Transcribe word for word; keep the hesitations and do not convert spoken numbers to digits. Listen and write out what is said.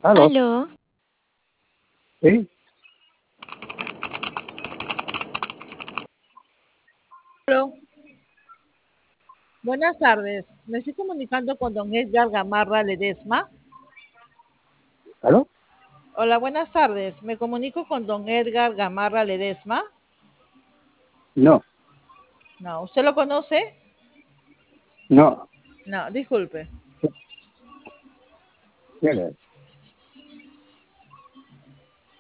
¿Aló? Aló, ¿Sí? Aló, buenas tardes. Me estoy comunicando con don Edgar Gamarra Ledesma. ¿Aló? Hola, buenas tardes. Me comunico con don Edgar Gamarra Ledesma. No, No, ¿usted lo conoce? no. No, disculpe. ¿Quién es?